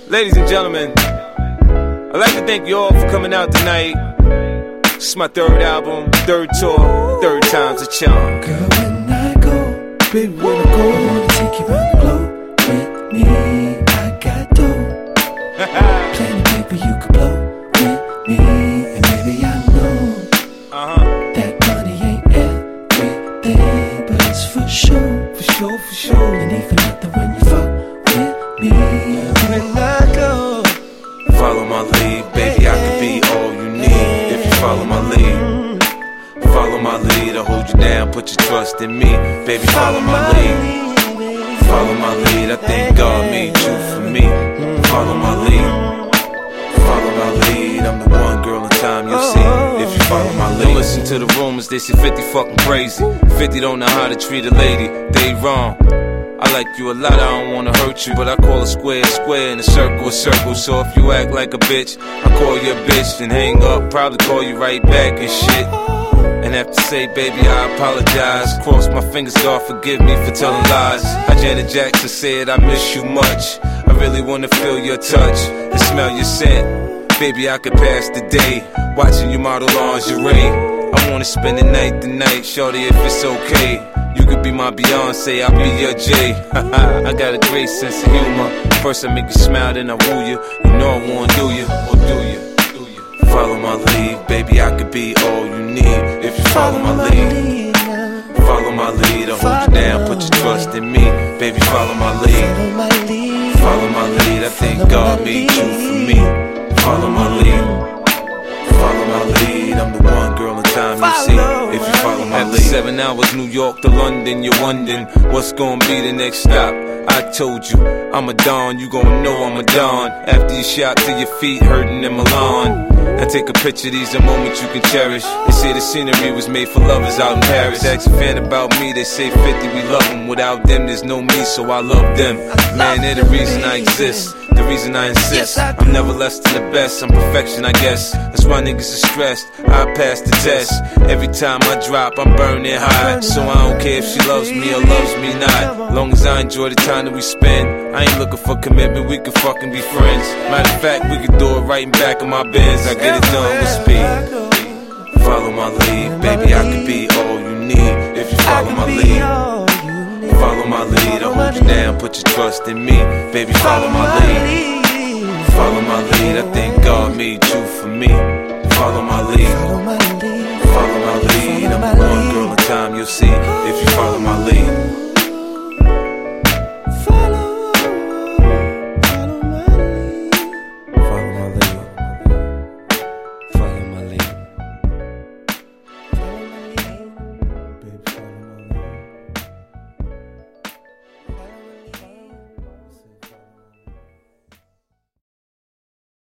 Ladies and gentlemen, I'd like to thank you all for coming out tonight. This is my third album, third tour, third time's a charm. Girl, when I go, baby, when I go, I wanna take you around the globe with me. I got dough, plenty paper you could blow with me. And baby, I know that money ain't everything, but it's for sure, for sure, for sure. And even nothing when you fuck with me. When I go, follow my lead, baby, I could be all you need if you follow my lead. Follow my lead, I'll hold you down, put your trust in me. Baby, follow my lead. Follow my lead, I think God made you for me. Follow my lead. Follow my lead, I'm the one girl in time you'll see if you follow my lead. Don't listen to the rumors, they say 50 fucking crazy. 50 don't know how to treat a lady, they wrong. I like you a lot, I don't wanna hurt you, but I call a square a square and a circle. So if you act like a bitch, I call you a bitch and hang up, probably call you right back and shit. And have to say, baby, I apologize. Cross my fingers, God forgive me for telling lies. How Janet Jackson said, I miss you much. I really wanna feel your touch and smell your scent. Baby, I could pass the day watching you model lingerie. I wanna spend the night, shorty, if it's okay. You could be my Beyonce, I'll be your Jay. I got a great sense of humor. First I make you smile, then I woo you. You know I wanna do you, or do you? Follow my lead, baby, I could be all you need if you follow my lead. Follow my lead, I'll hold you down, put your trust in me. Baby, follow my lead. Follow my lead, I think God made you for me. Follow my lead. Follow my lead, I'm the one girl in time you see if you follow my lead. After 7 hours, New York to London, you're wondering what's gonna be the next stop. I told you, I'm a Don, you gon' know I'm a Don. After you shot to your feet, hurting in Milan. Now take a picture, these are moments you can cherish. They say the scenery was made for lovers out in Paris. Ask a fan about me, they say 50, we love them. Without them, there's no me, so I love them. Man, they're the reason I exist, the reason I insist. I'm never less than the best, I'm perfection, I guess. That's why niggas are stressed, I pass the test. Every time I drop, I'm burning high. So I don't care if she loves me or loves me not. Long as I enjoy the time that we spend, I ain't looking for commitment, we can fucking be friends. Matter of fact, we could do it right in back of my Benz. I get it done with speed. Follow my lead, baby, I could be all you need if you follow my lead. Follow my lead, I'll hold you down, put your trust in me. Baby, follow my lead. Follow my lead, I think God made you for me. Follow my lead. Follow my lead, I'm the one girl in time you'll see if you follow my lead.